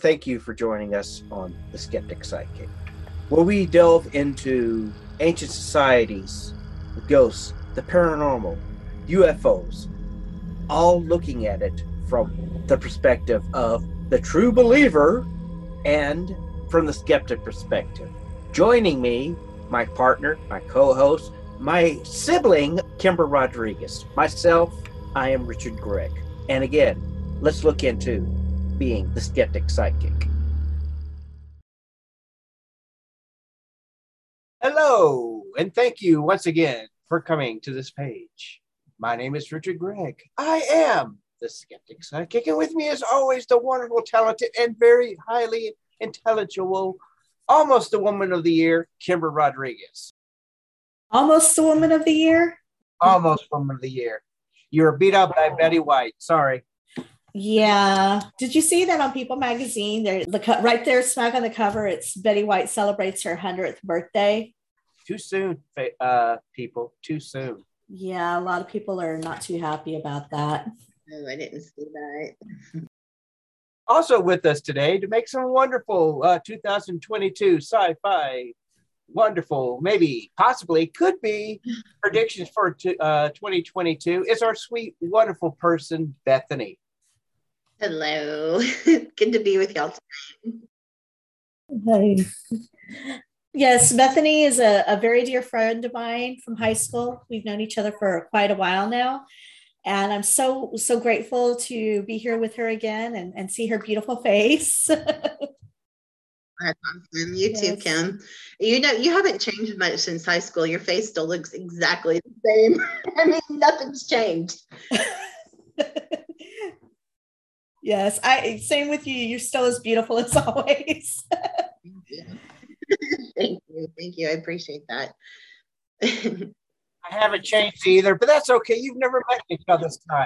Thank you for joining us on The Skeptic Sidekick, where we delve into ancient societies, the ghosts, the paranormal, UFOs, all looking at it from the perspective of the true believer and from the skeptic perspective. Joining me, my partner, my co-host, my sibling, Kimber Rodriguez. Myself, I am Richard Gregg. And again, let's look into being the skeptic sidekick. Hello, and thank you once again for coming to this page. My name is Richard Gregg. I am the skeptic sidekick, and with me, as always, the wonderful, talented, and very highly intelligible, almost the woman of the year, Kimber Rodriguez. Almost the woman of the year? Almost woman of the year. You were beat up by Betty White. Sorry. Yeah. Did you see that on People magazine? Right there, smack on the cover, it's Betty White celebrates her 100th birthday. Too soon, people. Too soon. Yeah, a lot of people are not too happy about that. No, I didn't see that. Also with us today to make some wonderful 2022 sci-fi, wonderful, maybe, possibly, could be predictions for 2022 is our sweet, wonderful person, Bethany. Hello. Good to be with y'all tonight. Yes, Bethany is a very dear friend of mine from high school. We've known each other for quite a while now. And I'm so grateful to be here with her again and see her beautiful face. That's awesome. You too, Kim. You know, you haven't changed much since high school. Your face still looks exactly the same. I mean, nothing's changed. Yes, same with you. You're still as beautiful as always. Thank you. I appreciate that. I haven't changed either, but that's okay. You've never met each other's time.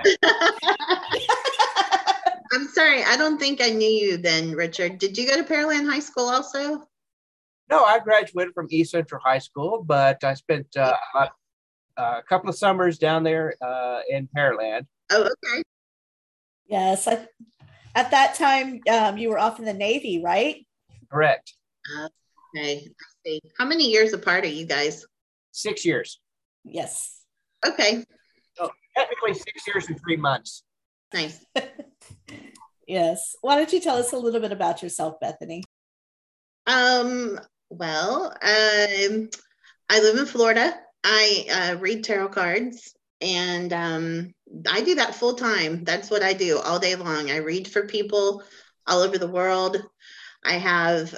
I'm sorry. I don't think I knew you then, Richard. Did you go to Pearland High School also? No, I graduated from East Central High School, but I spent a couple of summers down there in Pearland. Oh, okay. Yes. At that time, you were off in the Navy, right? Correct. Okay. I see. How many years apart are you guys? 6 years. Yes. Okay. So technically 6 years and 3 months. Nice. Yes. Why don't you tell us a little bit about yourself, Bethany? Well, I live in Florida. I read tarot cards, and I do that full time. That's what I do all day long. I read for people all over the world. I have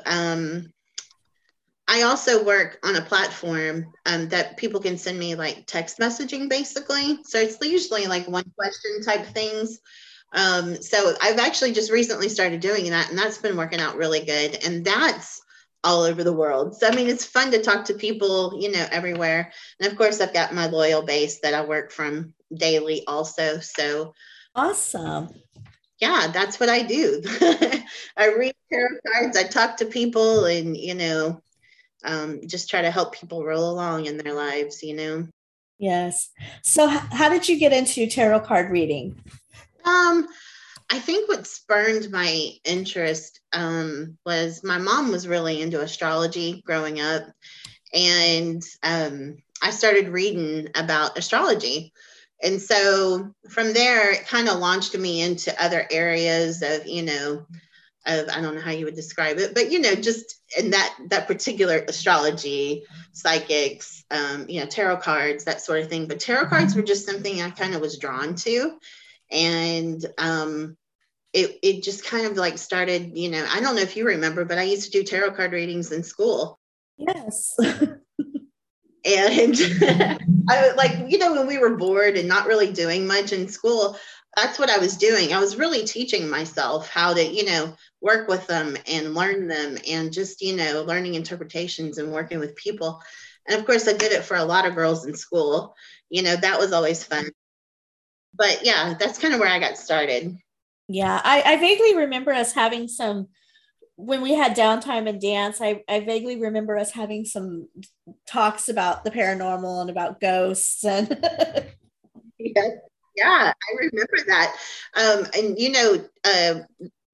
I also work on a platform that people can send me like text messaging, basically. So it's usually like one question type things. So I've actually just recently started doing that, and that's been working out really good. And that's all over the world. So, I mean, it's fun to talk to people, you know, everywhere. And of course, I've got my loyal base that I work from daily also. So awesome. Yeah, that's what I do. I read tarot cards, I talk to people, and, you know, just try to help people roll along in their lives, you know. Yes. So how did you get into tarot card reading? I think what spurned my interest was my mom was really into astrology growing up, and I started reading about astrology. And so from there, it kind of launched me into other areas of, you know, of, I don't know how you would describe it, but, you know, just in that particular astrology, psychics, you know, tarot cards, that sort of thing. But tarot cards were just something I kind of was drawn to. And it just kind of like started, you know, I don't know if you remember, but I used to do tarot card readings in school. Yes. And I like, you know, when we were bored and not really doing much in school, that's what I was doing. I was really teaching myself how to, you know, work with them and learn them, and just, you know, learning interpretations and working with people. And of course, I did it for a lot of girls in school. You know, that was always fun. But yeah, that's kind of where I got started. Yeah, I vaguely remember us having some, when we had downtime in dance, I vaguely remember us having some talks about the paranormal and about ghosts. And yeah, I remember that. And, you know,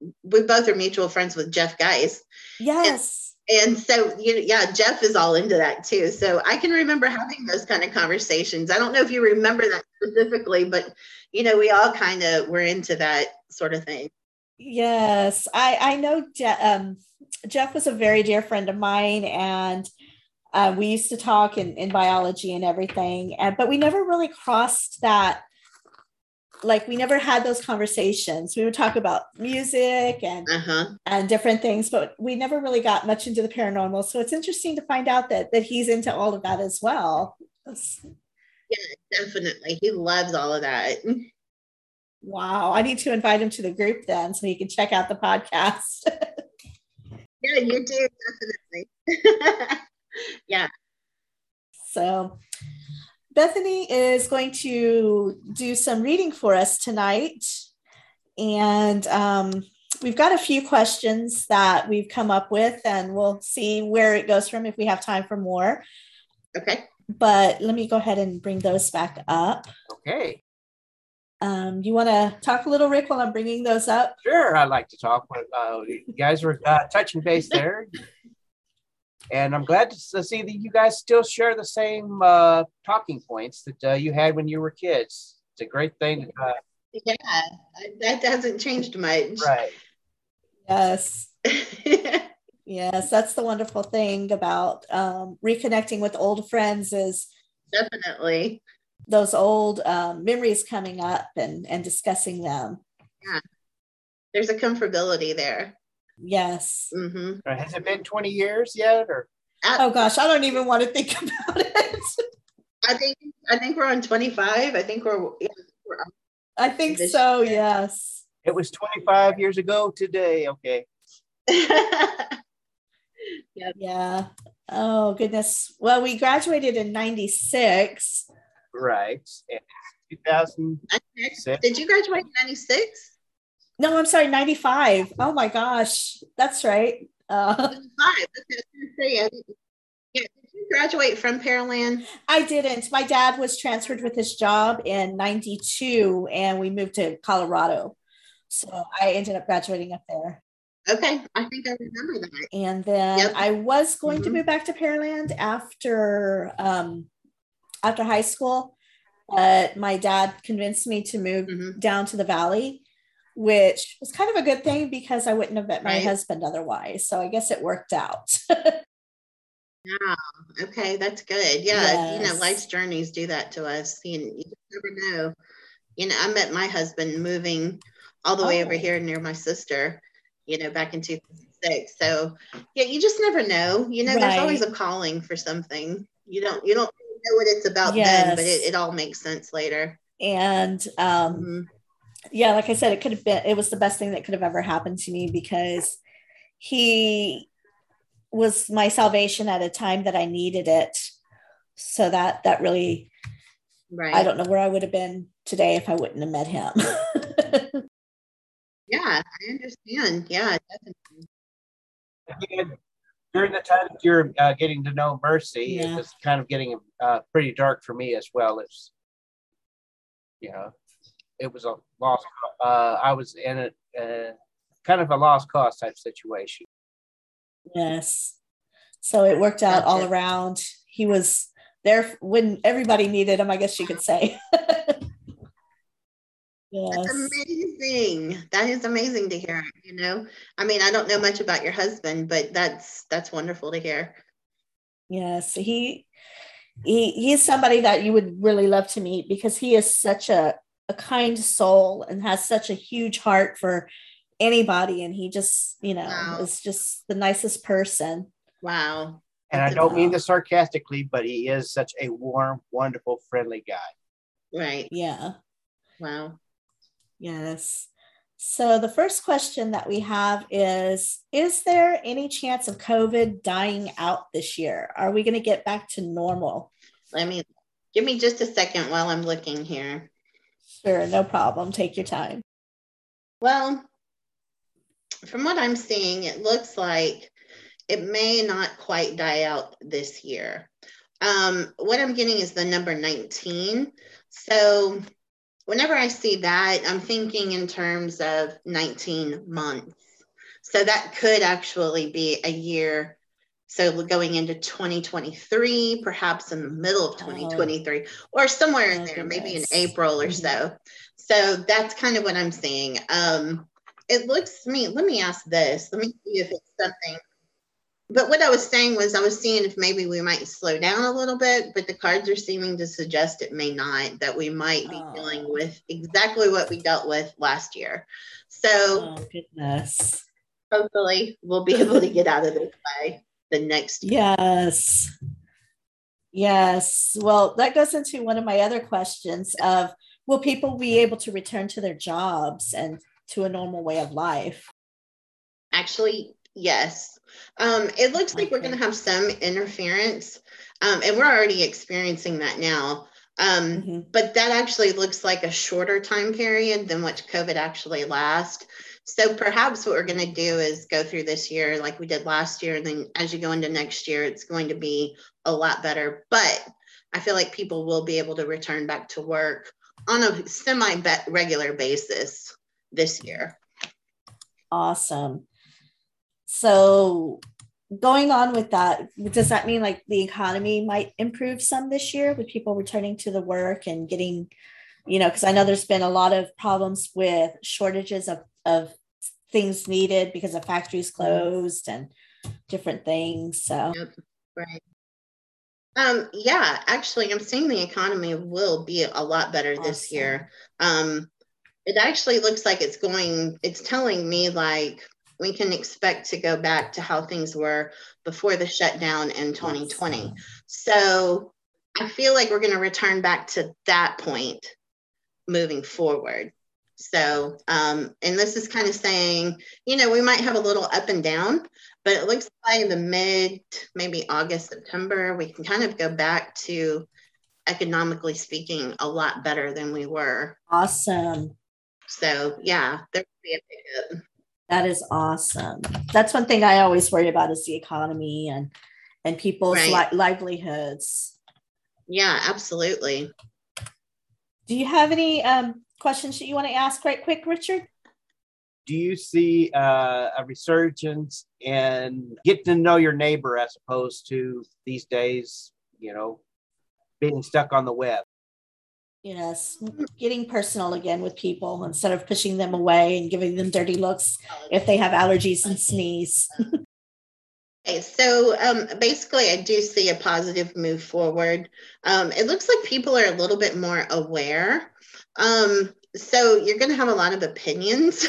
we both are mutual friends with Jeff Geis. Yes. And so, yeah, Jeff is all into that too. So I can remember having those kind of conversations. I don't know if you remember that specifically, but, we all kind of were into that sort of thing. Yes. I know Jeff was a very dear friend of mine, and we used to talk in biology and everything, but we never really crossed that. Like, we never had those conversations. We would talk about music and different things, but we never really got much into the paranormal. So it's interesting to find out that he's into all of that as well. Yeah, definitely. He loves all of that. Wow. I need to invite him to the group then so he can check out the podcast. Yeah, you do, definitely. Yeah. So Bethany is going to do some reading for us tonight. And we've got a few questions that we've come up with, and we'll see where it goes from if we have time for more. Okay. But let me go ahead and bring those back up. Okay. You want to talk a little, Rick, while I'm bringing those up? Sure, I'd like to talk. You guys were touching base there. And I'm glad to see that you guys still share the same talking points that you had when you were kids. It's a great thing. Yeah, that hasn't changed much. Right. Yes. Yes, that's the wonderful thing about reconnecting with old friends, is definitely those old memories coming up and discussing them. Yeah, there's a comfortability there. Yes. Mm-hmm. Has it been 20 years yet? Or oh gosh, I don't even want to think about it. I think we're on 25. I think we're I think so. Yes. It was 25 years ago today. Okay. Yep. Yeah. Oh goodness. Well, we graduated in 96. Right. 2006. Did you graduate in 96? No, I'm sorry, 95. Oh my gosh. That's right. 95. Yeah. Did you graduate from Pearland? I didn't. My dad was transferred with his job in 92, and we moved to Colorado. So I ended up graduating up there. Okay, I think I remember that. And then I was going to move back to Pearland after high school, but my dad convinced me to move down to the valley, which was kind of a good thing because I wouldn't have met my husband otherwise. So I guess it worked out. Yeah. Okay, that's good. Yeah, yes. Life's journeys do that to us. You just never know. I met my husband moving all the way over here near my sister, back in 2006. So yeah, you just never know. There's always a calling for something. You don't know what it's about then, but it all makes sense later. And yeah, like I said, it was the best thing that could have ever happened to me, because he was my salvation at a time that I needed it. So that really, I don't know where I would have been today if I wouldn't have met him. Yeah, I understand. Yeah, definitely. Again, during the time that you're getting to know Mercy, it was kind of getting pretty dark for me as well. It was a lost. I was in a kind of a lost cause type situation. Yes. So it worked out all around. He was there when everybody needed him, I guess you could say. Yes. That's amazing. That is amazing to hear. I mean, I don't know much about your husband, but that's wonderful to hear. Yes, he is somebody that you would really love to meet, because he is such a kind soul and has such a huge heart for anybody, and he just is just the nicest person. Wow. And I don't mean this sarcastically, but he is such a warm, wonderful, friendly guy. Right. Yeah. Wow. Yes. So the first question that we have is there any chance of COVID dying out this year? Are we going to get back to normal? Give me just a second while I'm looking here. Sure, no problem. Take your time. Well, from what I'm seeing, it looks like it may not quite die out this year. What I'm getting is the number 19. So whenever I see that, I'm thinking in terms of 19 months. So that could actually be a year. So going into 2023, perhaps in the middle of 2023, or somewhere in there, maybe in April or so. So that's kind of what I'm seeing. It looks to me, let me ask this. Let me see if it's something. But what I was saying was I was seeing if maybe we might slow down a little bit, but the cards are seeming to suggest it may not, that we might be dealing with exactly what we dealt with last year. So goodness. Hopefully we'll be able to get out of this by the next year. Yes. Well, that goes into one of my other questions of, will people be able to return to their jobs and to a normal way of life? Actually, yes. It looks like we're going to have some interference, and we're already experiencing that now. But that actually looks like a shorter time period than what COVID actually lasts. So perhaps what we're going to do is go through this year like we did last year. And then as you go into next year, it's going to be a lot better. But I feel like people will be able to return back to work on a semi-regular basis this year. Awesome. So going on with that, does that mean like the economy might improve some this year with people returning to the work and getting, because I know there's been a lot of problems with shortages of things needed because of factories closed and different things. So, right. Yeah, actually, I'm seeing the economy will be a lot better this year. It actually looks like it's telling me like we can expect to go back to how things were before the shutdown in 2020. So I feel like we're going to return back to that point moving forward. So, and this is kind of saying, we might have a little up and down, but it looks like maybe August, September, we can kind of go back to, economically speaking, a lot better than we were. Awesome. So yeah, there could be a pickup. That is awesome. That's one thing I always worry about is the economy and people's livelihoods. Yeah, absolutely. Do you have any questions that you want to ask right quick, Richard? Do you see a resurgence in getting to know your neighbor as opposed to these days, being stuck on the web? Yes, getting personal again with people instead of pushing them away and giving them dirty looks if they have allergies and sneeze. Okay, so basically, I do see a positive move forward. It looks like people are a little bit more aware. So you're going to have a lot of opinions,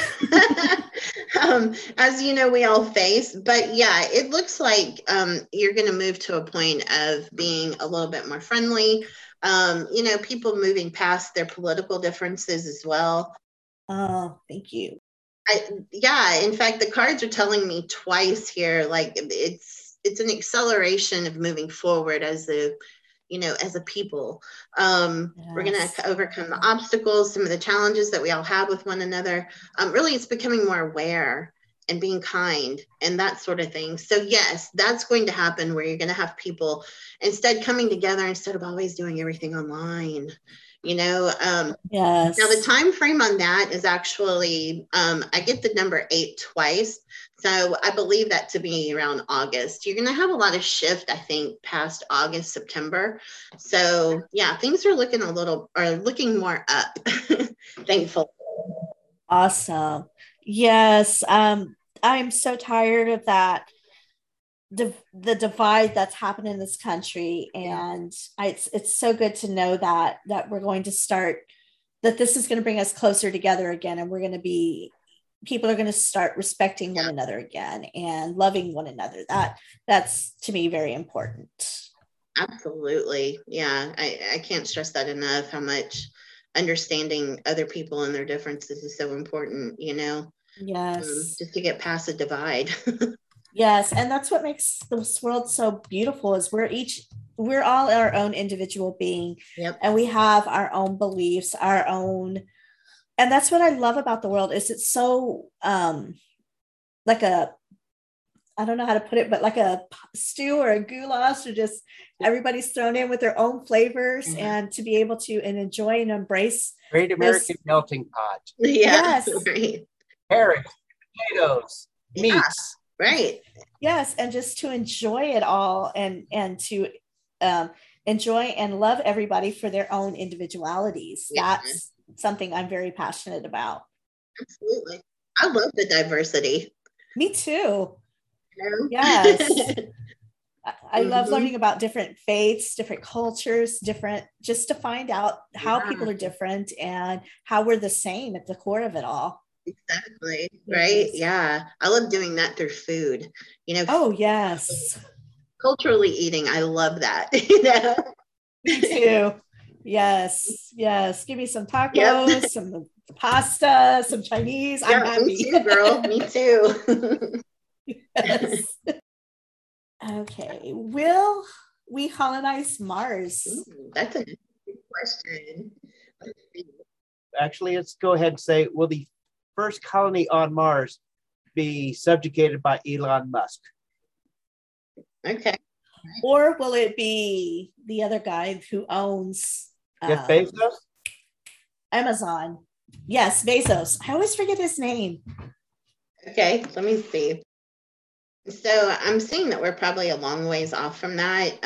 as you know, we all face. But yeah, it looks like you're going to move to a point of being a little bit more friendly. People moving past their political differences as well. Oh, thank you. In fact, the cards are telling me twice here, like it's an acceleration of moving forward as a people. We're going to overcome the obstacles, some of the challenges that we all have with one another. Really, it's becoming more aware and being kind and that sort of thing. So yes, that's going to happen where you're going to have people instead coming together instead of always doing everything online. Yes. Now the time frame on that is actually I get the number 8 twice, so I believe that to be around August. You're going to have a lot of shift, I think, past August, September. So yeah, things are looking looking more up. Thankfully. Awesome. Yes, I'm so tired of that. The divide that's happened in this country, and it's so good to know that we're going to start, that this is going to bring us closer together again, and people are going to start respecting one another again and loving one another. That's to me very important. Absolutely. Yeah, I can't stress that enough, how much understanding other people and their differences is so important, Yes. Just to get past the divide. Yes, and that's what makes this world so beautiful is we're all our own individual being. Yep. And we have our own beliefs, and that's what I love about the world is it's so like a I don't know how to put it, but like a stew or a goulash, or just everybody's thrown in with their own flavors, and to be able to and enjoy and embrace Great American melting pot. Yeah. Yes. Right. Carrots, potatoes, Yeah. meats. Right. Yes, and just to enjoy it all, and to enjoy and love everybody for their own individualities. Yeah. That's something I'm very passionate about. Absolutely. I love the diversity. Me too. You know? Yes. I love Mhm. learning about different faiths, different cultures, just to find out how Yeah. people are different and how we're the same at the core of it all. Exactly. Right. Yes. Yeah. I love doing that through food. You know, Oh, yes. culturally eating, I love that. You know? Me too. Yes. Yes. Give me some tacos, Yep. some pasta, some Chinese. I'm Yeah, happy. me too, girl. Me too. Yes. Okay. Will we colonize Mars? Ooh, that's a good question. Let's see. Actually, let's go ahead and say, will the first colony on Mars be subjugated by Elon Musk? Okay. Or will it be the other guy who owns Jeff Bezos? Amazon? Yes, Bezos. I always forget his name. Okay. Let me see. So I'm seeing that we're probably a long ways off from that.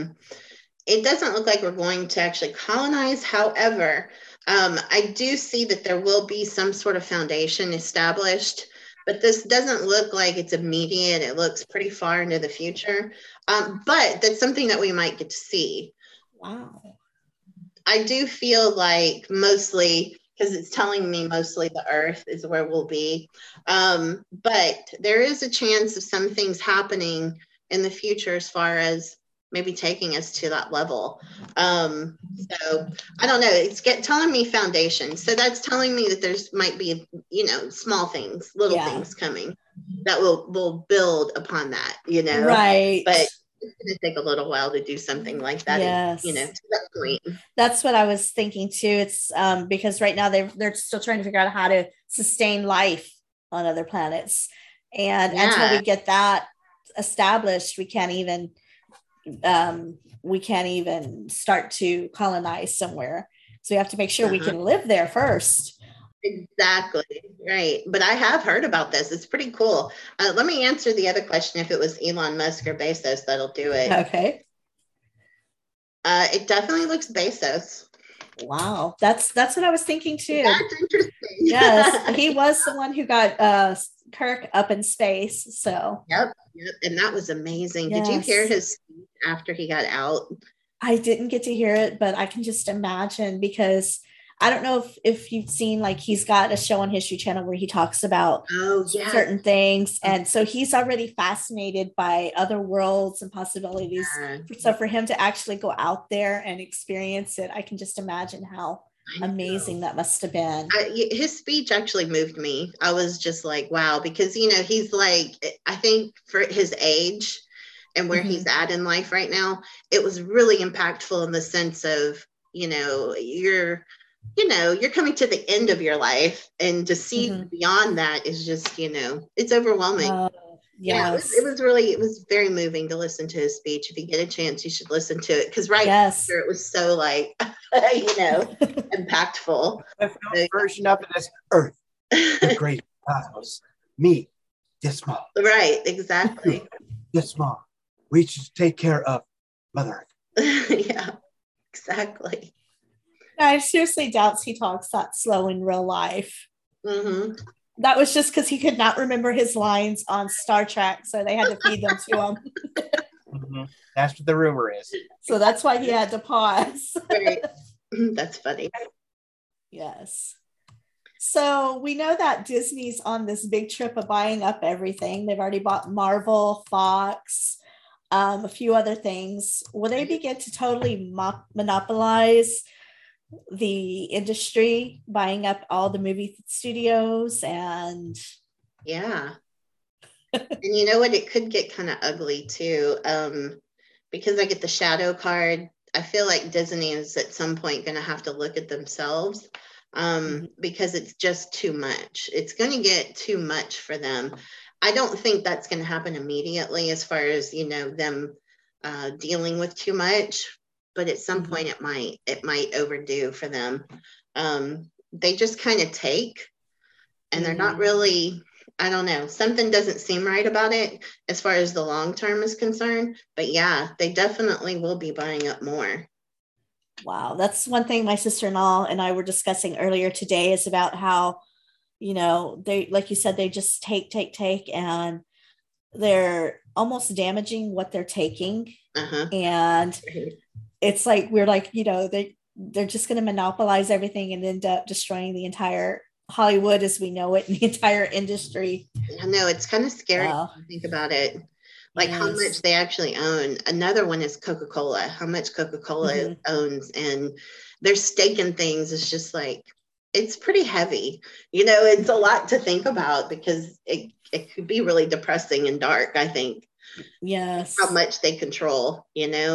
It doesn't look like we're going to actually colonize. However, I do see that there will be some sort of foundation established, but this doesn't look like it's immediate. It looks pretty far into the future. But that's something that we might get to see. Wow. I do feel like mostly, because it's telling me mostly the Earth is where we'll be. But there is a chance of some things happening in the future as far as maybe taking us to that level. So I don't know. It's telling me foundation. So that's telling me that there's might be, small things, little things coming that will build upon that, Right. But it's going to take a little while to do something like that. Yes. To that point. That's what I was thinking too. It's because right now they're still trying to figure out how to sustain life on other planets. And until we get that established, we can't even start to colonize somewhere. So we have to make sure we can live there first. Exactly. Right. But I have heard about this. It's pretty cool. Let me answer the other question. If it was Elon Musk or Bezos, that'll do it. Okay. It definitely looks Bezos. Wow. That's what I was thinking too. That's interesting. Yes. He was the one who got Kirk up in space. So Yep. And that was amazing. Yes. Did you hear his speech after he got out? I didn't get to hear it, but I can just imagine, because I don't know if you've seen, like, he's got a show on History Channel where he talks about certain things. And so he's already fascinated by other worlds and possibilities. So for him to actually go out there and experience it, I can just imagine how amazing that must have been. His speech actually moved me. I was just like, wow, because, he's like, I think for his age and where he's at in life right now, it was really impactful in the sense of, you're coming to the end of your life, and to see beyond that is just, it's overwhelming. Yes. It was very moving to listen to his speech. If you get a chance, you should listen to it, because after it was so like, impactful. The version of it is Earth, the great cosmos, me, this small. Right, exactly. This small. We should take care of Mother Earth. Yeah, exactly. I seriously doubt he talks that slow in real life. That was just because he could not remember his lines on Star Trek, so they had to feed them to him. That's what the rumor is. So that's why he had to pause. Right. That's funny. Yes. So we know that Disney's on this big trip of buying up everything. They've already bought Marvel, Fox, a few other things. Will they begin to totally monopolize the industry, buying up all the movie studios? And and you know what, it could get kind of ugly too, because I get the shadow card. I feel like Disney is at some point going to have to look at themselves, because it's just too much. It's going to get too much for them. I don't think that's going to happen immediately as far as, them dealing with too much, but at some point it might overdo for them. They just kind of take, and they're not really, I don't know, something doesn't seem right about it as far as the long term is concerned. But yeah, they definitely will be buying up more. Wow, that's one thing my sister-in-law and I were discussing earlier today, is about how, they, like you said, they just take, and they're almost damaging what they're taking. And it's like, we're like, they're just going to monopolize everything and end up destroying the entire Hollywood as we know it, and the entire industry. I know, it's kind of scary to think about it. Like how much they actually own. Another one is Coca-Cola, how much Coca-Cola owns, and their stake in things is just like, it's pretty heavy. It's a lot to think about, because it could be really depressing and dark, I think. Yes. How much they control,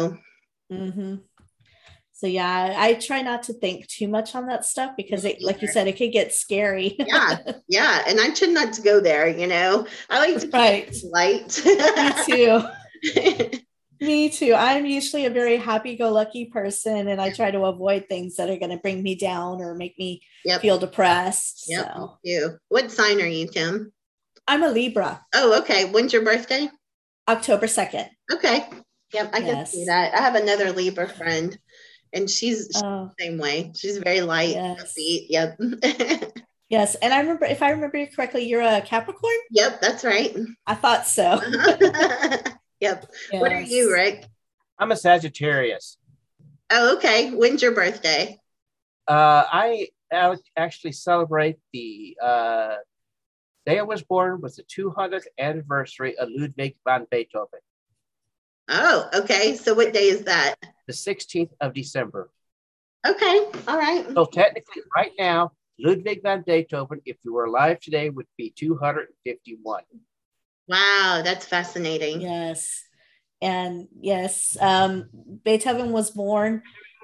So yeah, I try not to think too much on that stuff, because like you said, it could get scary. Yeah. And I tend not to go there, I like to keep it light. Me too. Me too. I'm usually a very happy-go-lucky person, and I try to avoid things that are going to bring me down or make me feel depressed. Yep. So. You. What sign are you, Kim? I'm a Libra. Oh, okay. When's your birthday? October 2nd. Okay. Yep, I can see that. I have another Libra friend, and she's the same way. She's very light, upbeat. Yep. Yes. And if I remember correctly, you're a Capricorn? Yep, that's right. I thought so. Yep. Yes. What are you, Rick? I'm a Sagittarius. Oh, okay. When's your birthday? I actually celebrate the day I was born was the 200th anniversary of Ludwig van Beethoven. Oh, okay. So what day is that? The 16th of December. Okay. All right. So technically right now, Ludwig van Beethoven, if he were alive today, would be 251. Wow, that's fascinating. Yes. And yes, Beethoven was born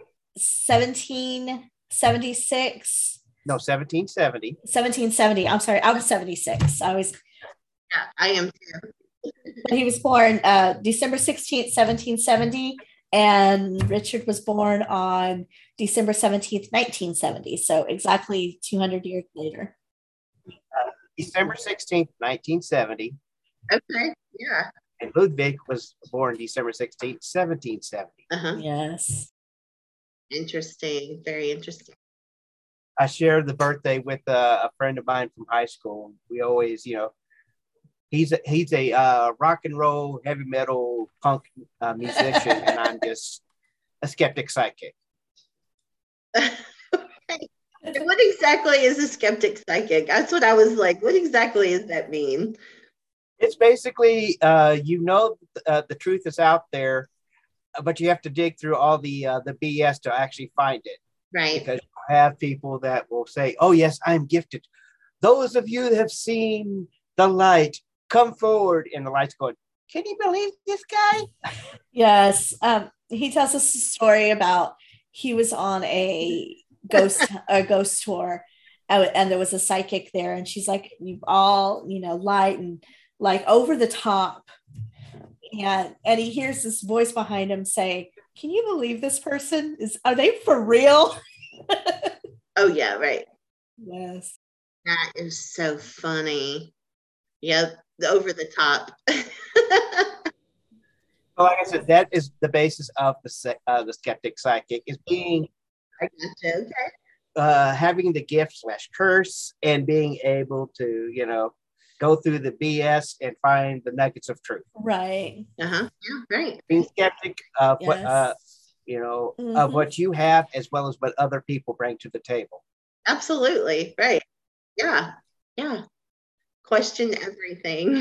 1776. No, 1770. 1770. I'm sorry, I was 76. Yeah, I am too. He was born December 16th, 1770, and Richard was born on December 17th, 1970. So exactly 200 years later. December 16th, 1970. Okay, yeah. And Ludwig was born December 16th, 1770. Yes. Interesting. Very interesting. I shared the birthday with a friend of mine from high school. We always, he's a rock and roll, heavy metal, punk musician, and I'm just a skeptic psychic. What exactly is a skeptic psychic? That's what I was like. What exactly does that mean? It's basically, the truth is out there, but you have to dig through all the BS to actually find it. Right. Because you have people that will say, "Oh yes, I'm gifted. Those of you that have seen the light, come forward." And the light's going, "Can you believe this guy?" Yes. He tells us a story about he was on a ghost tour, and there was a psychic there, and she's like, "You all, light and like over the top," and he hears this voice behind him say, "Can you believe this person are they for real?" Oh yeah, right. Yes. That is so funny. Yep, over the top. Well, like I said, that is the basis of the skeptic psychic, is being having the gift / curse, and being able to go through the BS and find the nuggets of truth. Right. Yeah, right. Being skeptic of what of what you have, as well as what other people bring to the table. Absolutely. Right. Yeah. Question everything.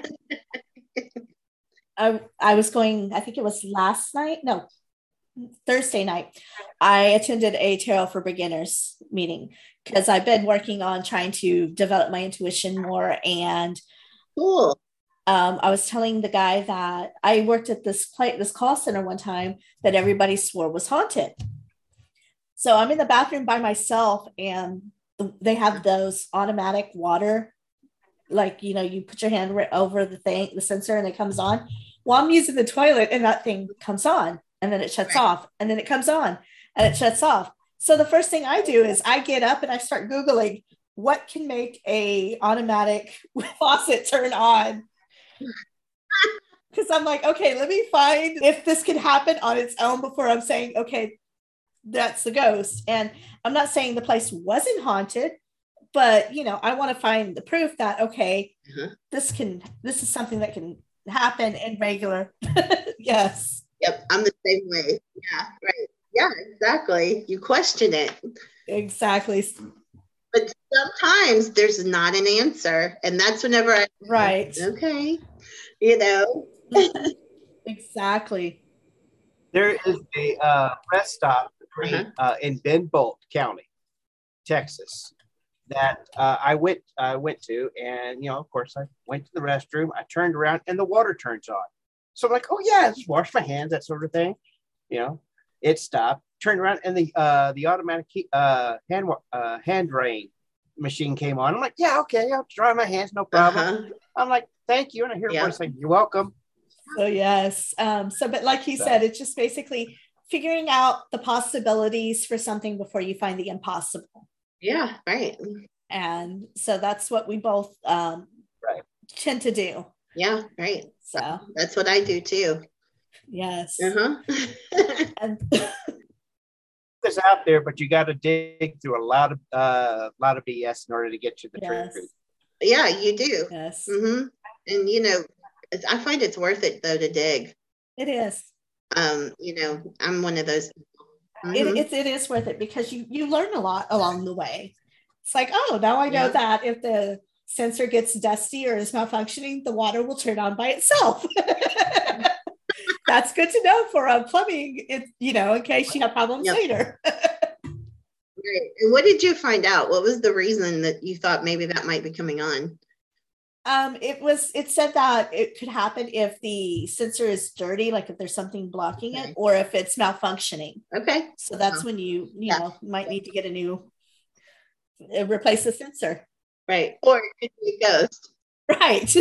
I was going, I think it was Thursday night. I attended a Tarot for Beginners meeting because I've been working on trying to develop my intuition more. And cool. I was telling the guy that I worked at this call center one time that everybody swore was haunted. So I'm in the bathroom by myself, and they have those automatic water like, you put your hand right over the sensor and it comes on. Well, I'm using the toilet and that thing comes on and then it shuts off and then it comes on and it shuts off. So the first thing I do is I get up and I start Googling what can make a automatic faucet turn on. Because I'm like, okay, let me find if this can happen on its own before I'm saying, okay, that's the ghost. And I'm not saying the place wasn't haunted, but I want to find the proof that, okay, this is something that can happen in regular. Yes. Yep, I'm the same way. Yeah, right. Yeah, exactly. You question it. Exactly. But sometimes there's not an answer. And that's whenever I right. Okay. Exactly. There is a rest stop in Ben Bolt County, Texas, that I went to, and of course I went to the restroom. I turned around and the water turns on. So I'm like, oh yeah, just wash my hands, that sort of thing. It stopped. Turned around and the automatic hand drain machine came on. I'm like, yeah, okay, I'll dry my hands, no problem. I'm like, thank you, and I hear a voice saying, "You're welcome." So yes, but like he said, it's just basically figuring out the possibilities for something before you find the impossible. Yeah, right. And so that's what we both tend to do. Yeah, right. So that's what I do too. Yes. And it's out there, but you got to dig through a lot of BS in order to get to the truth. Yeah, you do. Yes. And I find it's worth it though to dig. It is. I'm one of those people. It is worth it because you learn a lot along the way. It's like, oh, now I know that if the sensor gets dusty or is malfunctioning, the water will turn on by itself. That's good to know for plumbing, in case you have problems later. Right. And what did you find out? What was the reason that you thought maybe that might be coming on? It said that it could happen if the sensor is dirty, like if there's something blocking it, or if it's malfunctioning. Okay. So that's when you might need to get replace the sensor. Right. Or it could be a ghost. Right.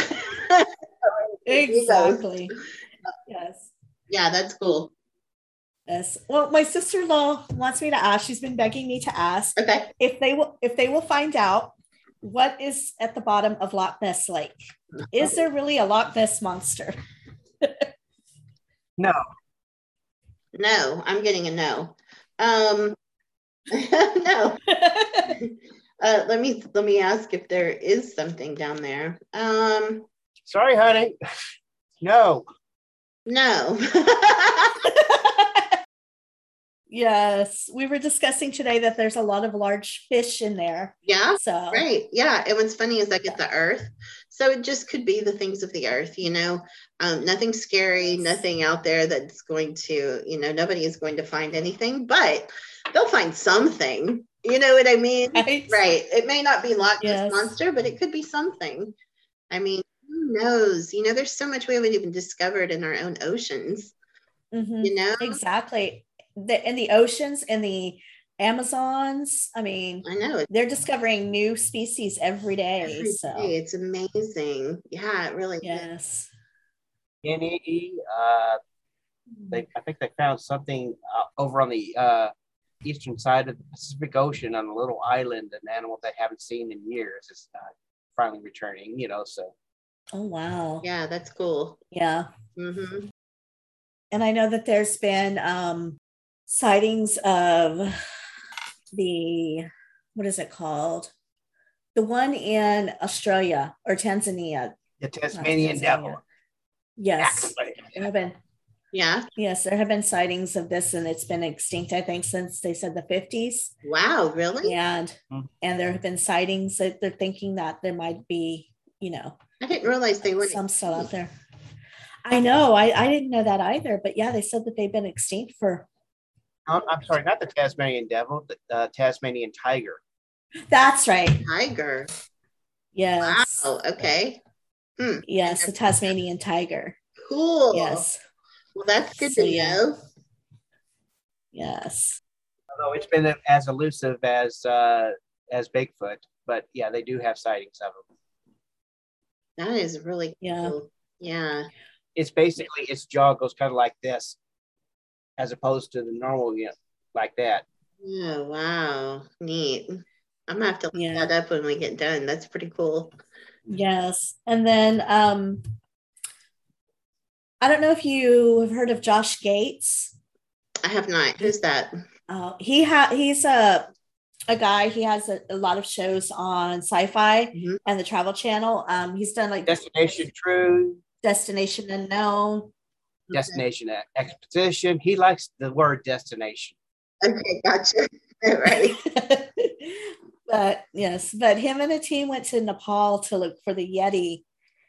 Exactly. Yes. Yeah, that's cool. Yes. Well, my sister-in-law wants me to ask. She's been begging me to ask. Okay. If they will find out what is at the bottom of Loch Ness Lake. Is there really a Loch Ness monster? No. No, I'm getting a no. No. Let me ask if there is something down there. Sorry, honey. No. No. Yes, we were discussing today that there's a lot of large fish in there. Yeah. So right. Yeah. And what's funny is like it's the earth. So it just could be the things of the earth, nothing scary, nothing out there that's going to, nobody is going to find anything, but they'll find something. You know what I mean? Right. It may not be Loch Ness Monster, but it could be something. I mean, who knows? There's so much we haven't even discovered in our own oceans. Exactly. In the oceans, in the Amazons, I know they're discovering new species every day. It's amazing. Yeah, it really is. NEE, I think they found something over on the eastern side of the Pacific Ocean on a little island, an animal they haven't seen in years is finally returning, so. Oh, wow. Yeah, that's cool. Yeah. Mm-hmm. And I know that there's been sightings of what is it called? The one in Australia or Tanzania. The Tasmanian devil. Yes. There have been. Yeah. Yes, there have been sightings of this, and it's been extinct, I think, since they said the 50s. Wow, really? And there have been sightings that they're thinking that there might be, I didn't realize they were some still out there. I know. I didn't know that either, but yeah, they said that they've been extinct for. I'm sorry, not the Tasmanian devil, the Tasmanian tiger. That's right. Tiger. Yes. Wow. Okay. Yes, the Tasmanian tiger. Cool. Yes. Well, that's good to know. Yes. Although it's been as elusive as Bigfoot, but yeah, they do have sightings of them. That is really Yeah. cool. Yeah. It's basically its jaw goes kind of like this, as opposed to the normal, like that. Oh, wow. Neat. I'm gonna have to look Yeah. that up when we get done. That's pretty cool. Yes. And then I don't know if you have heard of Josh Gates. I have not. Who's that? He's a guy. He has a lot of shows on Sci-Fi and the Travel Channel. He's done like Destination True, Destination Unknown, Destination Expedition. He likes the word destination. Okay, gotcha. Right. But him and a team went to Nepal to look for the Yeti.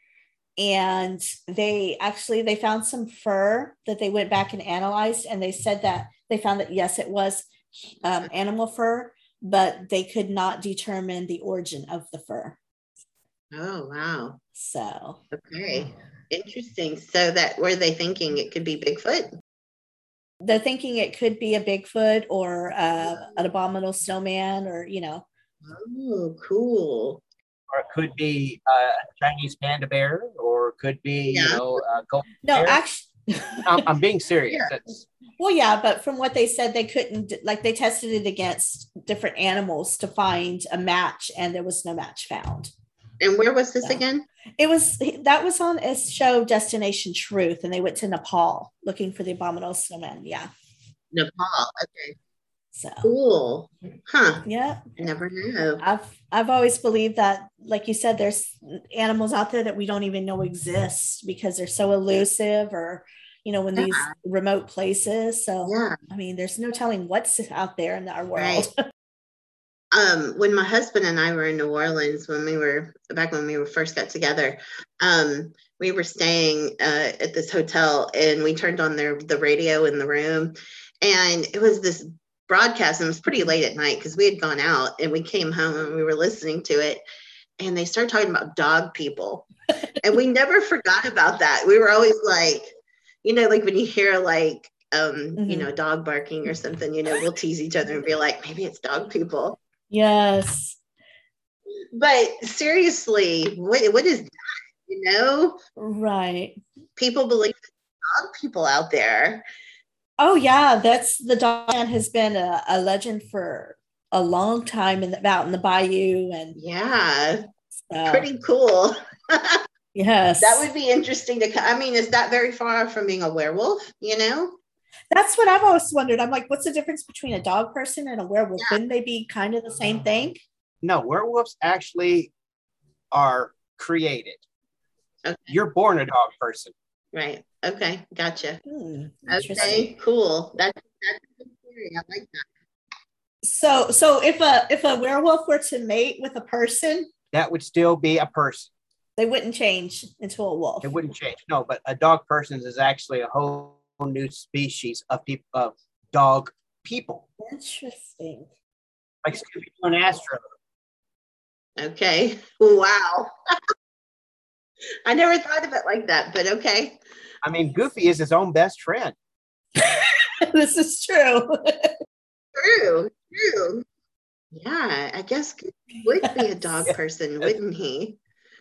And they found some fur that they went back and analyzed, and they said that they found that yes, it was animal fur, but they could not determine the origin of the fur. Oh, wow. So okay, interesting. So that were they thinking it could be Bigfoot? They're thinking it could be a Bigfoot or an abominable snowman, or Oh, cool. Or it could be a Chinese panda bear, or it could be, gold bear. Actually, I'm being serious. Yeah. Well, yeah, but from what they said, they couldn't, like, they tested it against different animals to find a match, and there was no match found. And where was this again? That was on a show, Destination Truth, and they went to Nepal looking for the abominable snowman. Yeah. Nepal. Okay. So cool. Huh. Yeah. Never knew. I've always believed that, like you said, there's animals out there that we don't even know exist because they're so elusive, or in these remote places. So I mean, there's no telling what's out there in our world. Right. When my husband and I were in New Orleans, when we first got together, we were staying at this hotel, and we turned on the radio in the room, and it was this broadcast, and it was pretty late at night because we had gone out, and we came home and we were listening to it, and they started talking about dog people. And we never forgot about that. We were always like, like when you hear like dog barking or something, we'll tease each other and be like, maybe it's dog people. Yes. But seriously, what is that? Right. People believe there's dog people out there. Oh yeah, the dog man has been a legend for a long time out in the bayou, and pretty cool. Yes, that would be interesting I mean, is that very far from being a werewolf? That's what I've always wondered. I'm like, what's the difference between a dog person and a werewolf? Wouldn't they be kind of the same thing? No, werewolves actually are created. Okay. You're born a dog person. Right. Okay. Gotcha. Okay. Cool. That's a good theory. I like that. So if a werewolf were to mate with a person, that would still be a person. They wouldn't change into a wolf. It wouldn't change. No, but a dog person is actually a whole new species of dog people. Interesting. Like Scooby-Doo and Astro. Okay. Wow. I never thought of it like that, but okay. I mean, Goofy is his own best friend. This is true. True. Yeah, I guess Goofy would be a dog person, wouldn't he?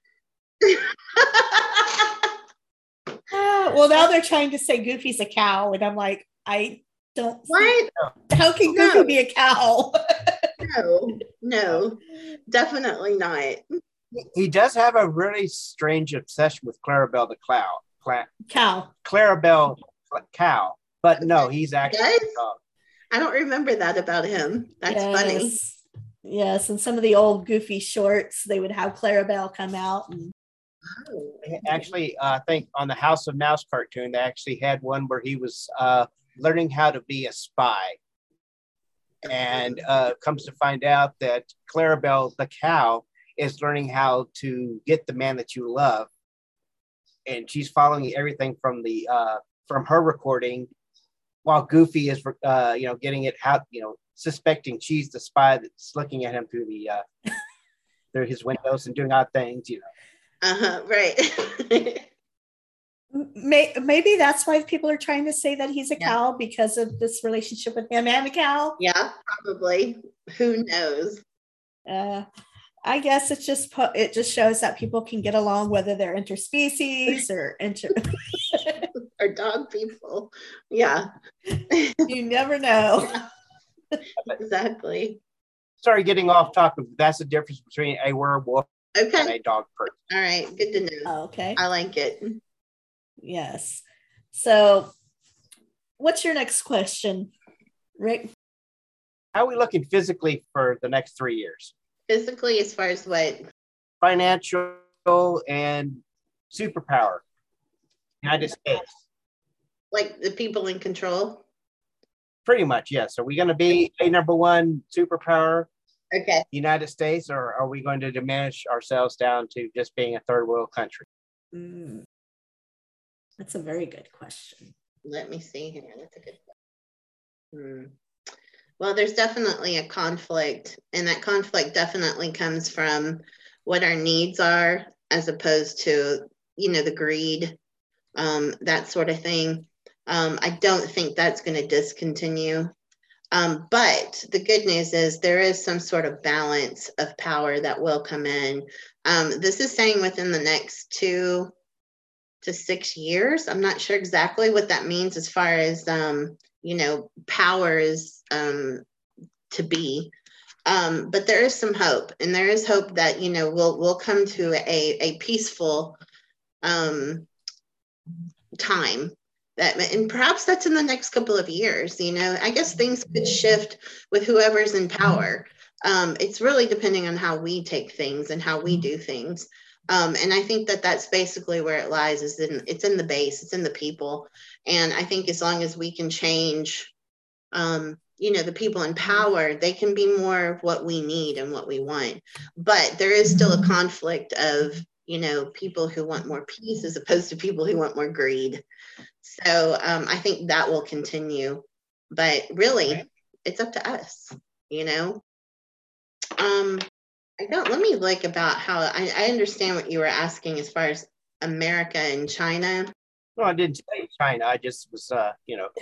Well, now they're trying to say Goofy's a cow, and I'm like, I don't. What? How can Goofy be a cow? No, definitely not. He does have a really strange obsession with Clarabelle the cow. Clarabelle cow, but no, he's actually a dog. I don't remember that about him. That's funny. Yes, and some of the old Goofy shorts, they would have Clarabelle come out. And actually, I think on the House of Mouse cartoon, they actually had one where he was learning how to be a spy. And comes to find out that Clarabelle the cow is learning how to get the man that you love. And she's following everything from from her recording, while Goofy is, getting it out, suspecting she's the spy that's looking at him through through his windows and doing odd things, Right. Maybe that's why people are trying to say that he's a cow, because of this relationship with him and the cow. Yeah, probably. Who knows? I guess it just shows that people can get along whether they're interspecies or Or dog people. Yeah. You never know. Yeah, exactly. Sorry, getting off topic. That's the difference between a werewolf and Okay. a dog person. All right. Good to know. Oh, okay. I like it. Yes. So, what's your next question, Rick? How are we looking physically for the next 3 years? Physically, as far as what? Financial and superpower. United States. Like the people in control? Pretty much, yes. Are we going to be a number one superpower, Okay. United States, or are we going to diminish ourselves down to just being a third world country? That's a very good question. Let me see here. That's a good question. Well, there's definitely a conflict, and that conflict definitely comes from what our needs are as opposed to, the greed, that sort of thing. I don't think that's going to discontinue. But the good news is there is some sort of balance of power that will come in. This is saying within the next 2 to 6 years. I'm not sure exactly what that means as far as, power is to be. But there is some hope, and there is hope that, we'll come to a peaceful time. And perhaps that's in the next couple of years. I guess things could shift with whoever's in power. It's really depending on how we take things and how we do things. And I think that that's basically where it lies, it's in the base, it's in the people. And I think as long as we can change, the people in power, they can be more of what we need and what we want. But there is still a conflict of, people who want more peace as opposed to people who want more greed. So I think that will continue. But really, it's up to us, let me look about how I understand what you were asking as far as America and China. No, I didn't say China. I just was, Oh,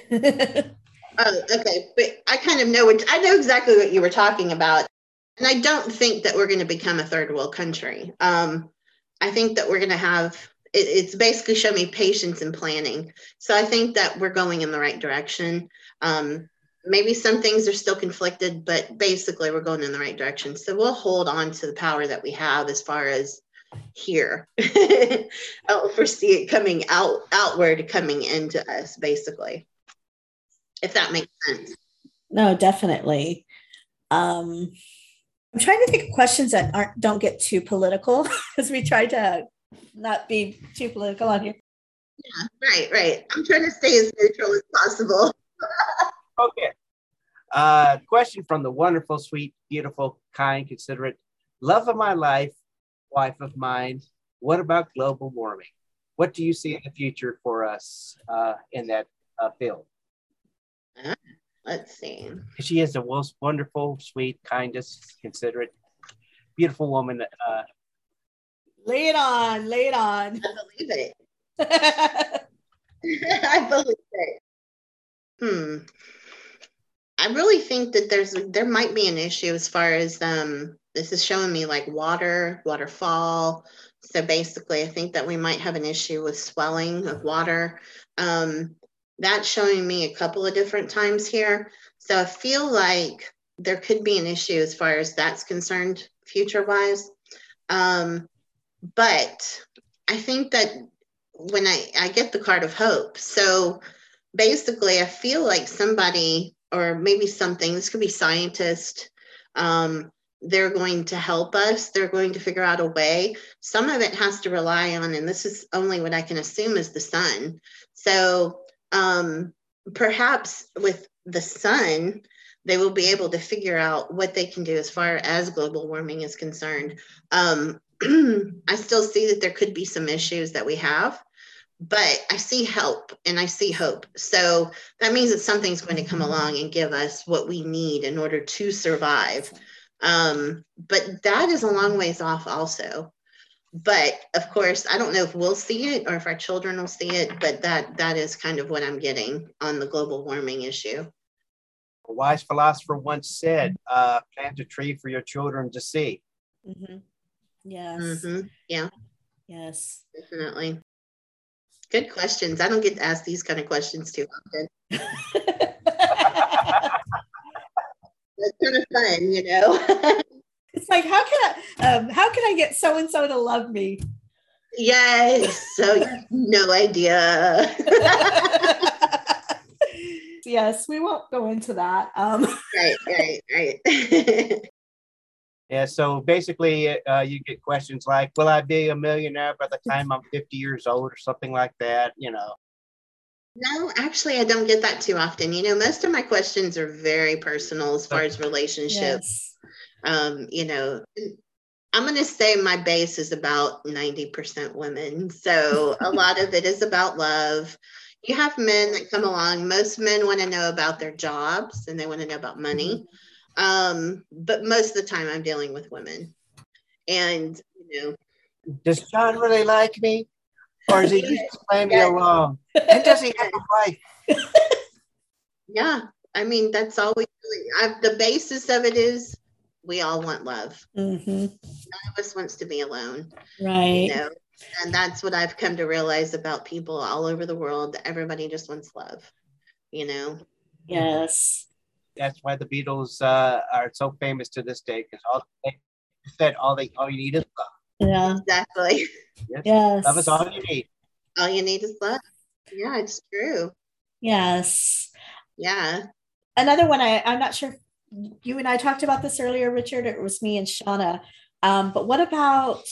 okay. But I kind of I know exactly what you were talking about. And I don't think that we're going to become a third world country. I think that we're going to have, it's basically show me patience and planning. So I think that we're going in the right direction. Maybe some things are still conflicted, but basically we're going in the right direction. So we'll hold on to the power that we have as far as here. I don't foresee it coming outward, coming into us, basically, if that makes sense. No, definitely. I'm trying to think of questions that don't get too political because we try to not be too political on here. Yeah, right. I'm trying to stay as neutral as possible. Okay. Question from the wonderful, sweet, beautiful, kind, considerate, love of my life, wife of mine. What about global warming? What do you see in the future for us in that field? Let's see. She is the most wonderful, sweet, kindest, considerate, beautiful woman. Lay it on. I believe it. I believe it. I really think that there might be an issue as far as this is showing me like waterfall. So basically, I think that we might have an issue with swelling of water. That's showing me a couple of different times here. So I feel like there could be an issue as far as that's concerned future-wise. But I think that when I get the card of hope, so basically I feel like somebody or maybe something, this could be scientists, they're going to help us. They're going to figure out a way. Some of it has to rely on, and this is only what I can assume is the sun. So perhaps with the sun, they will be able to figure out what they can do as far as global warming is concerned. I still see that there could be some issues that we have, but I see help and I see hope. So that means that something's going to come along and give us what we need in order to survive. But that is a long ways off also. But of course, I don't know if we'll see it or if our children will see it, but that is kind of what I'm getting on the global warming issue. A wise philosopher once said, plant a tree for your children to see. Mm-hmm. Yes. Mm-hmm. Yeah, Yes. definitely. Good questions. I don't get asked these kind of questions too often. It's kind of fun, you know. It's like, how can I get so and so to love me? Yes. So you have no idea. Yes, we won't go into that. Right. Yeah, so basically, you get questions like, "Will I be a millionaire by the time I'm 50 years old," or something like that. You know. No, actually, I don't get that too often. You know, most of my questions are very personal as far as relationships. Yes. You know, I'm going to say my base is about 90% women. So a lot of it is about love. You have men that come along. Most men want to know about their jobs and they want to know about money. But most of the time I'm dealing with women. And, you know, Does John really like me? Or is he just playing me along? And does he have a wife? Yeah. I mean, that's all we really, the basis of it is we all want love. Mm-hmm. None of us wants to be alone. Right. You know, and that's what I've come to realize about people all over the world. Everybody just wants love, you know? Yes. That's why the Beatles are so famous to this day, because they said all you need is love. Yeah. Exactly. Yes. Love is all you need. All you need is love. Yeah, it's true. Yes. Yeah. Another one, I'm not sure if you and I talked about this earlier, Richard, or it was me and Shauna. But what about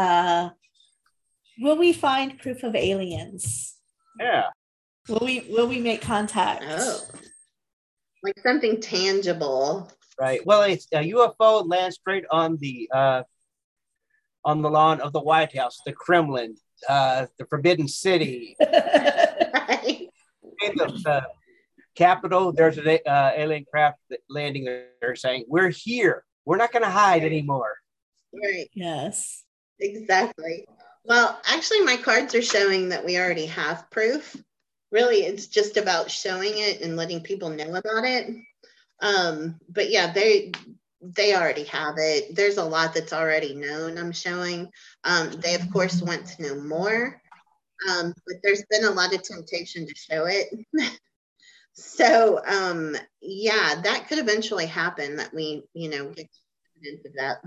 will we find proof of aliens? Yeah. Will we make contact? Oh. Like something tangible. Right. Well, it's a UFO lands straight on the lawn of the White House, the Kremlin, the Forbidden City. Right. In the Capitol, there's an alien craft landing there saying, "We're here. We're not going to hide anymore." Right. Yes. Exactly. Well, actually, my cards are showing that we already have proof. Really, it's just about showing it and letting people know about it. But yeah, they already have it. There's a lot that's already known, I'm showing. They, of course, want to know more. But there's been a lot of temptation to show it. So, yeah, that could eventually happen that we, you know, get into that.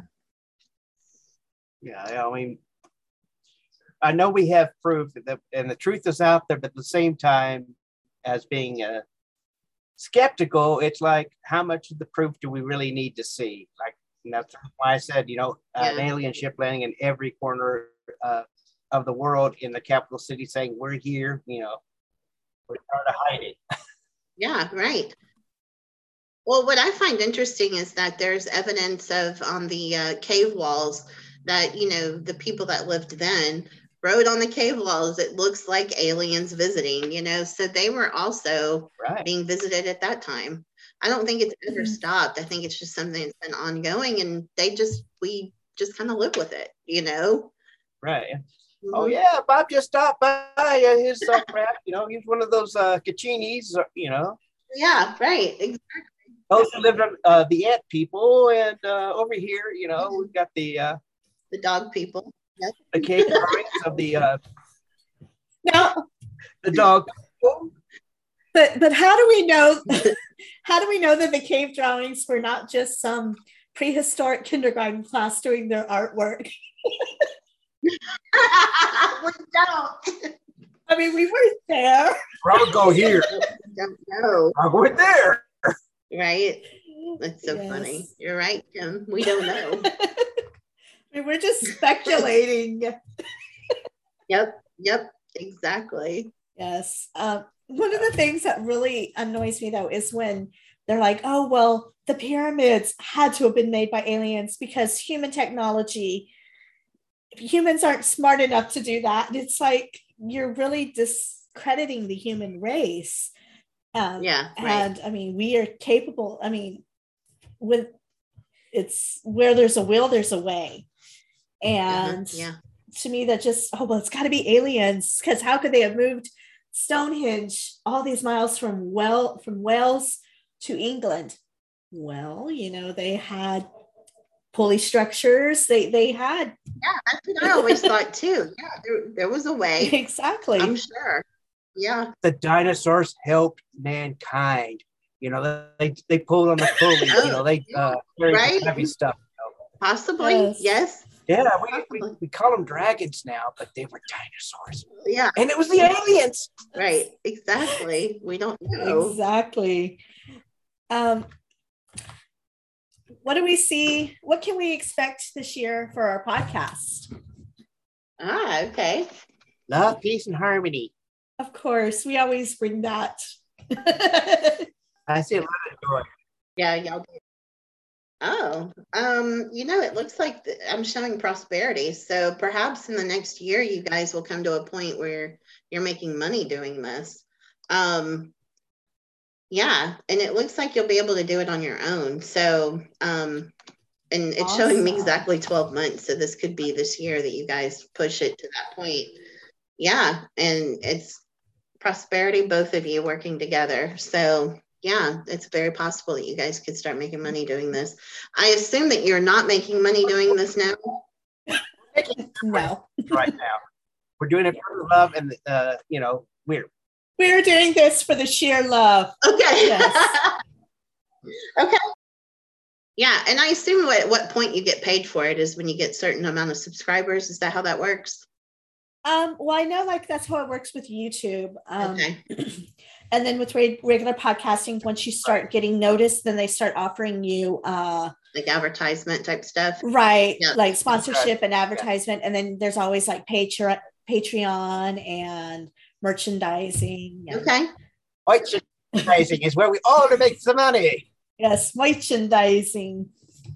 Yeah, I mean, I know we have proof that, and the truth is out there, but at the same time, as being skeptical, it's like, how much of the proof do we really need to see? Like, and that's why I said, an alien ship landing in every corner of the world in the capital city saying, "We're here," we're trying to hide it. Yeah, right. Well, what I find interesting is that there's evidence of on the cave walls that, you know, the people that lived then wrote on the cave walls, it looks like aliens visiting, you know, so they were also being visited at that time. I don't think it's ever stopped. I think it's just something that's been ongoing and we just kind of live with it, you know? Right. Mm-hmm. Oh, yeah, Bob just stopped by his craft, he's one of those Cacinis, Yeah, right. Exactly. Those who lived on the ant people, and over here, we've got the dog people. Yep. The cave drawings of the now the dog people. But how do we know that the cave drawings were not just some prehistoric kindergarten class doing their artwork? We don't. I mean, we weren't there. I'll go here. Don't know. I'll go there. Right. That's so funny. You're right, Kim. We don't know. I mean, we're just speculating. Yep. Exactly. Yes. One of the things that really annoys me, though, is when they're like, "Oh, well, the pyramids had to have been made by aliens because humans aren't smart enough to do that." And it's like, you're really discrediting the human race. Yeah. Right. And I mean, we are capable. I mean, it's where there's a will, there's a way. And to me, that just, it's got to be aliens, because how could they have moved Stonehenge all these miles from Wales to England? Well, they had pulley structures. They had. Yeah, that's what I always thought too. Yeah, there was a way. Exactly. I'm sure. Yeah. The dinosaurs helped mankind. You know, they pulled on the pulley. Oh, You know, they carried right. heavy stuff. Possibly. Yes. Yeah, we call them dragons now, but they were dinosaurs. Yeah. And it was the aliens. Right. Exactly. We don't know. Exactly. What do we see? What can we expect this year for our podcast? Okay. Love, peace, and harmony. Of course, we always bring that. I see a lot of joy. Yeah, y'all do. Oh, it looks like I'm showing prosperity. So perhaps in the next year, you guys will come to a point where you're making money doing this. Yeah, and it looks like you'll be able to do it on your own. So, and it's showing me exactly 12 months. So this could be this year that you guys push it to that point. Yeah, and it's prosperity, both of you working together. So yeah, it's very possible that you guys could start making money doing this. I assume that you're not making money doing this now. No. Right now, we're doing it for love, and we're doing this for the sheer love. Okay. Yes. Okay. Yeah, and I assume at what point you get paid for it is when you get a certain amount of subscribers. Is that how that works? Well, I know that's how it works with YouTube. Okay. And then with regular podcasting, once you start getting noticed, then they start offering you like advertisement type stuff. Right. Yeah. Like sponsorship and advertisement. And then there's always like Patreon and merchandising. Okay. Merchandising is where we all to make some money. Yes, merchandising.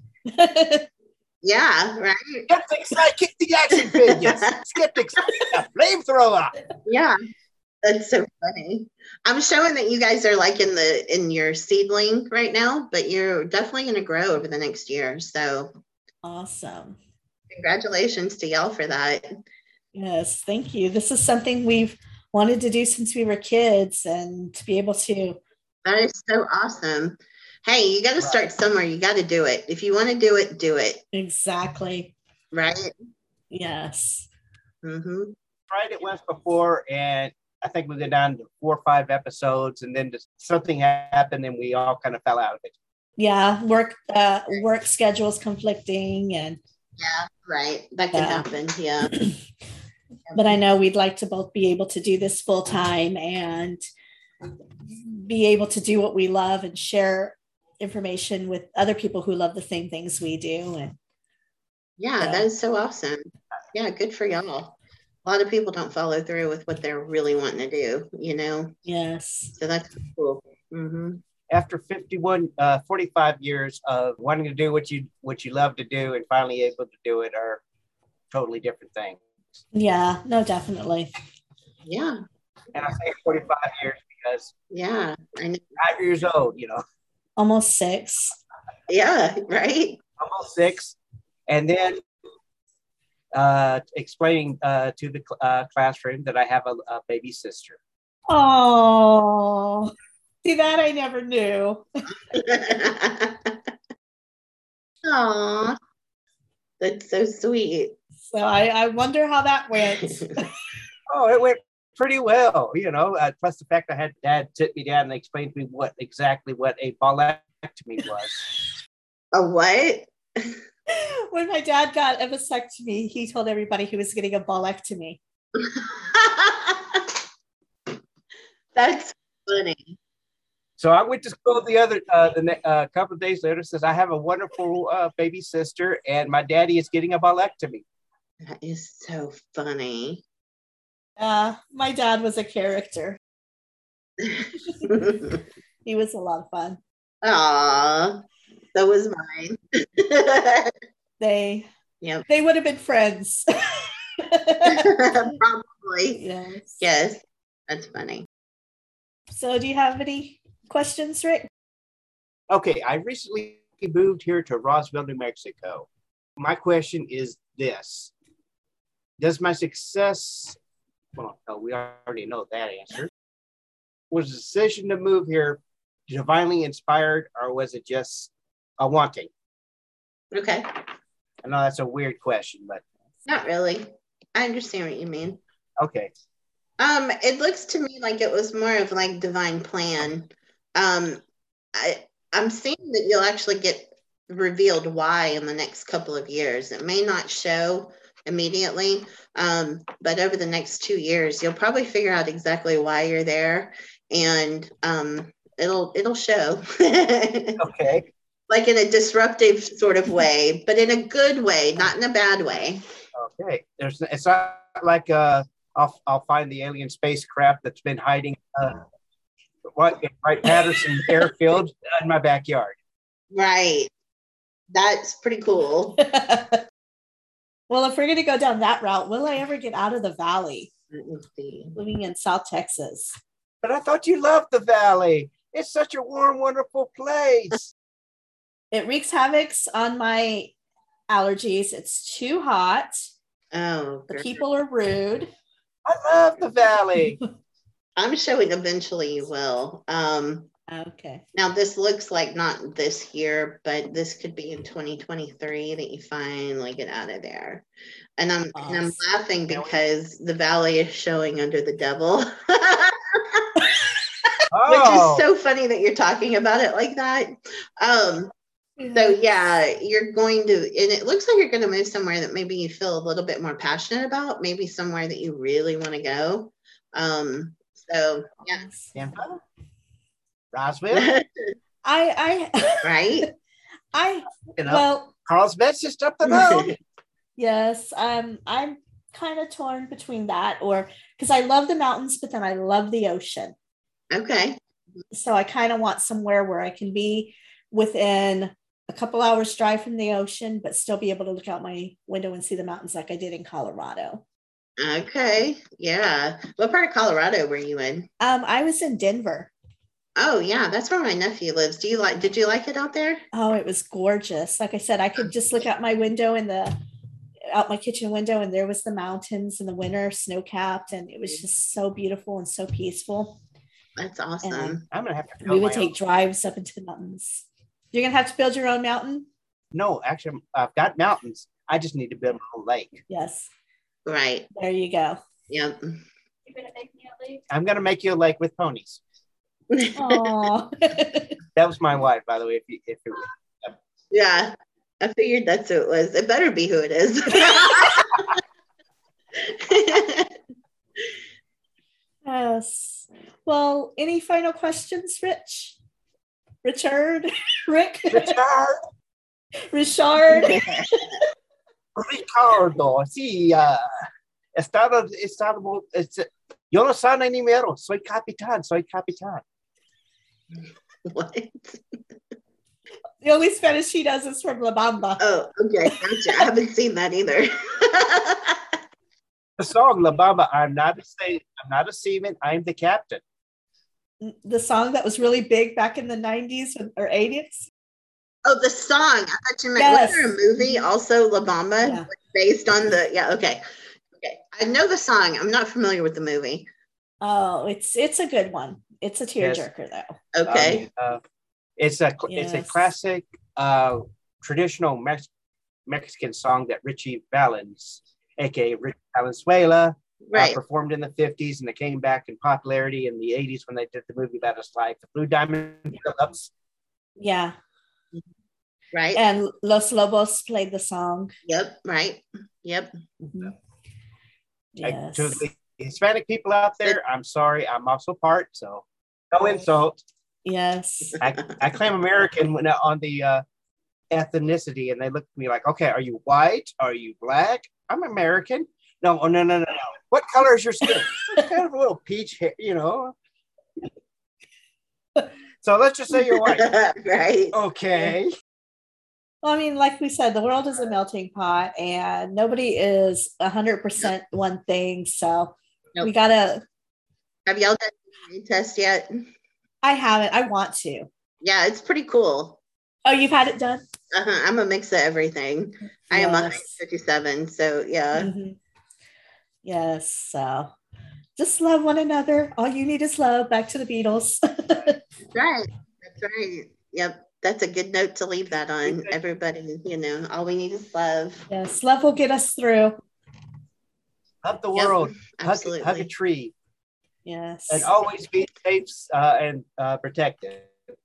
Yeah, right. Skeptics like kick the action figures. Skeptics like a flamethrower. Yeah, that's so funny. I'm showing that you guys are like in your seedling right now, but you're definitely going to grow over the next year. So awesome. Congratulations to y'all for that. Yes, thank you. This is something we've wanted to do since we were kids, and to be able to. That is so awesome. Hey, you got to start somewhere. You got to do it. If you want to do it, do it. Exactly. Right? Yes. Mm-hmm. Tried it once before, and I think we got down to 4 or 5 episodes, and then just something happened, and we all kind of fell out of it. Yeah, work schedules conflicting, and yeah, right. That can happen. Yeah. But I know we'd like to both be able to do this full time and be able to do what we love and share information with other people who love the same things we do. And yeah, that is so awesome. Yeah, good for y'all. A lot of people don't follow through with what they're really wanting to do, Yes. So that's cool. Mm-hmm. After 45 years of wanting to do what you love to do and finally able to do it are totally different things. Yeah, no, definitely. Yeah. And I say 45 years because yeah, I know. 5 years old, Almost 6. Yeah, right. Almost 6. And then explaining to the classroom that I have a baby sister. Oh, see, that I never knew. Aw, that's so sweet. So I wonder how that went. Oh, it went pretty well, plus the fact I had Dad sit me down and explain to me exactly what a ballectomy was. A what? When my dad got a vasectomy, he told everybody he was getting a ballectomy. That's funny. So I went to school the couple of days later. Says I have a wonderful baby sister, and my daddy is getting a ballectomy. That is so funny. My dad was a character. He was a lot of fun. Aw, so was mine. They would have been friends. Probably. Yes, that's funny. So do you have any questions, Rick? Okay, I recently moved here to Roswell, New Mexico. My question is this. Does my success, well, no, we already know that answer. Was the decision to move here divinely inspired, or was it just a wanting? Okay. I know that's a weird question, but Not really. I understand what you mean. okay. It looks to me like it was more of like divine plan. Um, I'm seeing that you'll actually get revealed why in the next couple of years. It may not show immediately, but over the next 2 years, you'll probably figure out exactly why you're there, and it'll show. Okay. Like in a disruptive sort of way, but in a good way, not in a bad way. Okay. It's not like I'll find the alien spacecraft that's been hiding right Patterson Airfield in my backyard. Right. That's pretty cool. Well, if we're going to go down that route, will I ever get out of the valley? Let me see. Living in South Texas. But I thought you loved the valley. It's such a warm, wonderful place. It wreaks havoc on my allergies. It's too hot. Oh, The people are rude. I love the valley. I'm showing eventually you will. Okay. Now this looks like not this year, but this could be in 2023 that you finally get out of there. And I'm Awesome. laughing because the valley is showing under the devil. Which is so funny that you're talking about it like that. So yeah, you're going to, and it looks like you're going to move somewhere that maybe you feel a little bit more passionate about, maybe somewhere that you really want to go. So yeah. Tampa? Roswell? I Right? well, Carlsbad's just up the road. yes, I'm kind of torn between that, or because I love the mountains, but then I love the ocean. Okay. So I kind of want somewhere where I can be within a couple hours drive from the ocean, but still be able to look out my window and see the mountains like I did in Colorado. Okay. Yeah. What part of Colorado were you in? I was in Denver. Oh yeah, that's where my nephew lives. Did you like it out there? Oh, it was gorgeous. Like I said, I could just look out my window out my kitchen window, and there was the mountains in the winter, snow-capped, and it was just so beautiful and so peaceful. That's awesome. I'm gonna have to. We would take drives up into the mountains. You're gonna have to build your own mountain? No, actually, I've got mountains. I just need to build my own lake. Yes. Right. There you go. Yep. You're gonna make me a lake? I'm gonna make you a lake with ponies. Oh. That was my wife, by the way. If it was. Yeah, I figured that's who it was. It better be who it is. Yes. Well, any final questions, Rich? Richard? Rick? Richard? Ricardo, sí. Yo no soy animero. Soy capitán. What? The only Spanish he does is from La Bamba. Oh, okay. Gotcha. I haven't seen that either. The song La Bamba. I'm not a seaman. I'm the captain. The song that was really big back in the 90s or 80s. Oh, the song. I thought you meant, Yes. was there a movie also, La Bamba, Yeah. based on the, yeah, okay. Okay. I know the song. I'm not familiar with the movie. Oh, it's a good one. It's a tearjerker though. Okay. It's a Yes. classic traditional Mexican song that Richie Valens, aka Rick Valenzuela, Right. performed in the 50s, and it came back in popularity in the 80s when they did the movie About Us Life. The Blue Diamond Phillips. Yeah. Right. And Los Lobos played the song. Yep. Right. Yep. Mhm. Like, Yes. to the Hispanic people out there, I'm sorry, I'm also part, so no insult. Yes. I claim American when on the ethnicity, and they look at me like, okay, are you white? Are you black? I'm American. No. What color is your skin? Kind of a little peach hair, So let's just say you're white. Right. Okay. Well, I mean, like we said, the world is a melting pot and nobody is 100% one thing. So Nope. we gotta, Have y'all done the DNA test yet? I haven't, I want to. Yeah, it's pretty cool. Oh, you've had it done? I'm a mix of everything. I am Yes. 157, so yeah. Mhm. Yes. So just love one another. All you need is love. Back to the Beatles. That's right. That's right. Yep. That's a good note to leave that on. Everybody, all we need is love. Yes, love will get us through. Hug the world. Absolutely. Hug a tree. Yes. And always be safe and protected.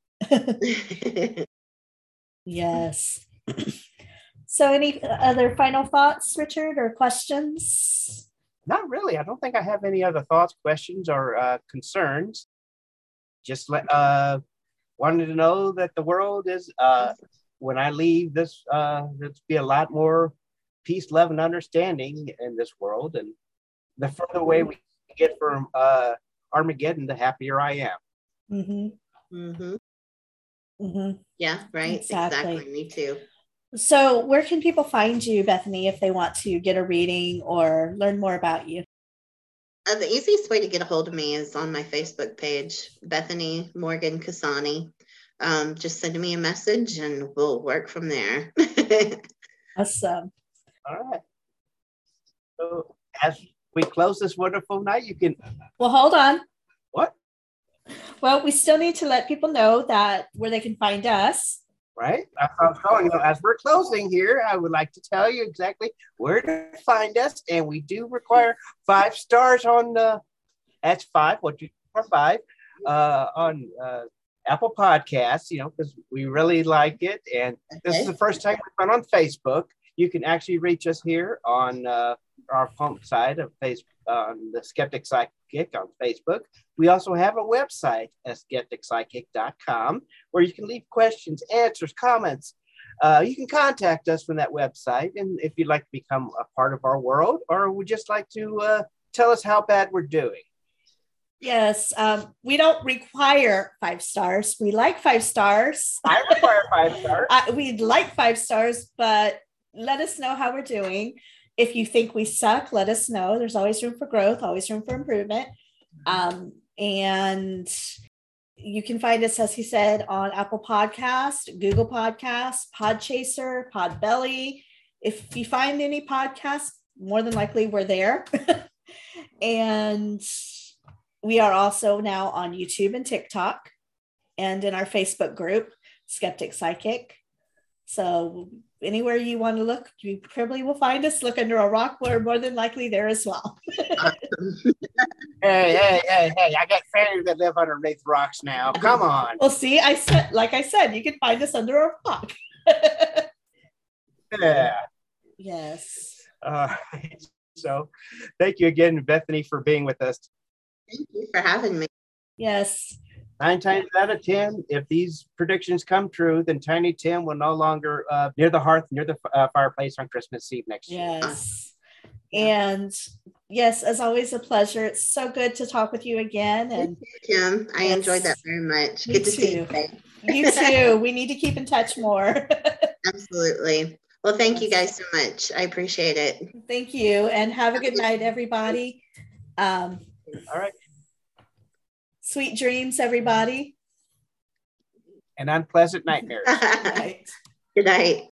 Yes. So any other final thoughts, Richard, or questions? Not really. I don't think I have any other thoughts, questions, or concerns. Just wanted to know that the world is, when I leave this, there's be a lot more peace, love, and understanding in this world. And the further away we get from Armageddon, the happier I am. Mm-hmm. Mm-hmm. Mm-hmm. Yeah, right. Exactly. Me too. So where can people find you, Bethany, if they want to get a reading or learn more about you? The easiest way to get a hold of me is on my Facebook page, Bethany Morgan Kasani. Just send me a message and we'll work from there. Awesome. All right. So as we close this wonderful night, you can... Well, hold on. What? Well, we still need to let people know that where they can find us. Right? As we're closing here, I would like to tell you exactly where to find us. And we do require 5 stars on that's 5, on Apple Podcasts, because we really like it. And this is the first time we've been on Facebook. You can actually reach us here on our home side of Facebook, on the Skeptic Psychic on Facebook. We also have a website at skepticpsychic.com where you can leave questions, answers, comments. You can contact us from that website. And if you'd like to become a part of our world, or would just like to tell us how bad we're doing. Yes, we don't require 5 stars. We like 5 stars. I require 5 stars. We'd like 5 stars, but let us know how we're doing. If you think we suck, let us know. There's always room for growth, always room for improvement. And you can find us, as he said, on Apple Podcast, Google Podcasts, Podchaser, Podbelly. If you find any podcasts, more than likely we're there. And we are also now on YouTube and TikTok and in our Facebook group, Skeptic Psychic. So anywhere you want to look, you probably will find us. Look under a rock. We're more than likely there as well. Hey, I got family that live underneath rocks now. Come on. Well, see, like I said, you can find us under a rock. Yeah. Yes. So thank you again, Bethany, for being with us. Thank you for having me. Yes. 9 times out of 10, if these predictions come true, then Tiny Tim will no longer near the hearth, near the fireplace on Christmas Eve next year. Yes. And yes, as always, a pleasure. It's so good to talk with you again. And Kim, I enjoyed that very much. Good to see you today. You too. We need to keep in touch more. Absolutely. Well, thank you guys so much. I appreciate it. Thank you. And have a good night, everybody. All right. Sweet dreams, everybody. And unpleasant nightmares. Right. Good night.